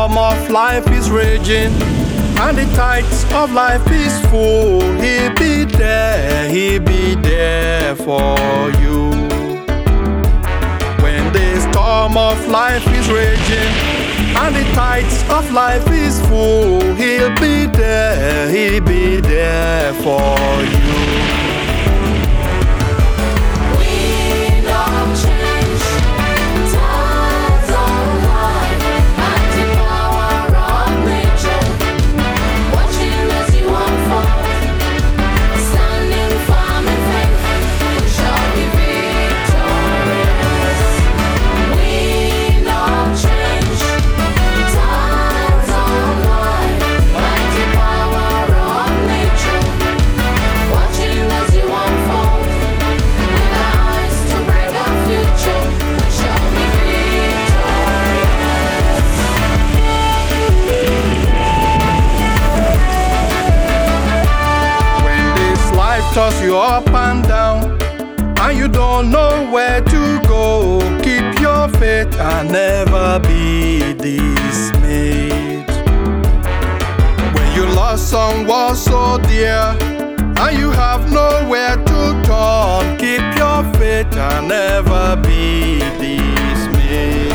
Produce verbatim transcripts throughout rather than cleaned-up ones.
storm of life is raging and the tides of life is full, He'll be there, He'll be there for you. When the storm of life is raging and the tides of life is full, He'll be there, He'll be there for you. Toss you up and down, and you don't know where to go. Keep your faith and never be dismayed. When you lost someone so dear, and you have nowhere to turn, keep your faith and never be dismayed.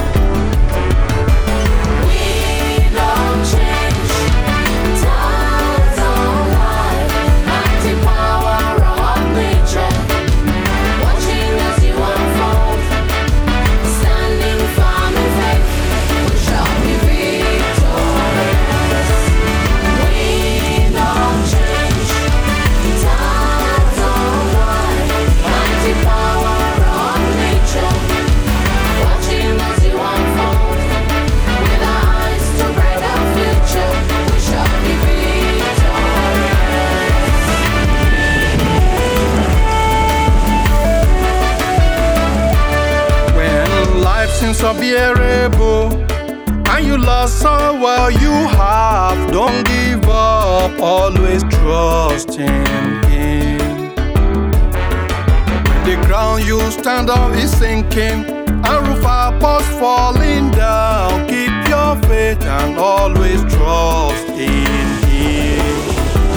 Unbearable, and you lost all what you have. Don't give up, always trust in Him. When the ground you stand on is sinking, and roof upwards falling down, keep your faith and always trust in Him.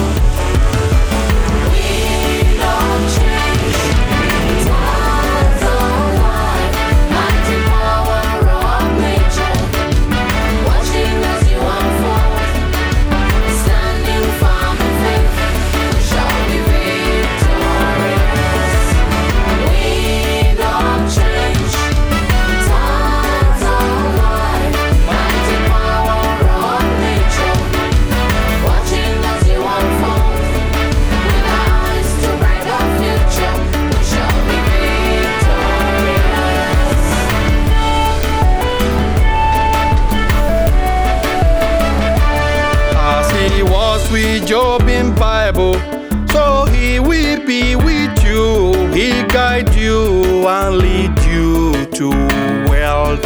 With Job in Bible, so He will be with you. He guide you and lead you to wealth.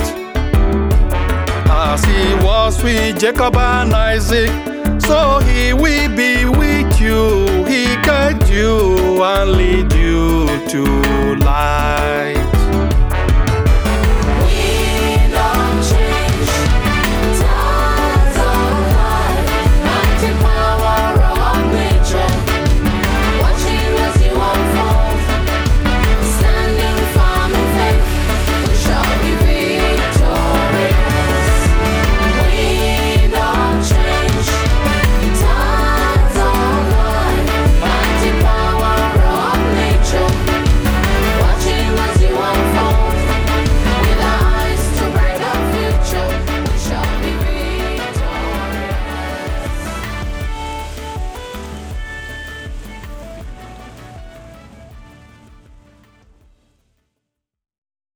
As He was with Jacob and Isaac, so He will be with you. He guide you and lead you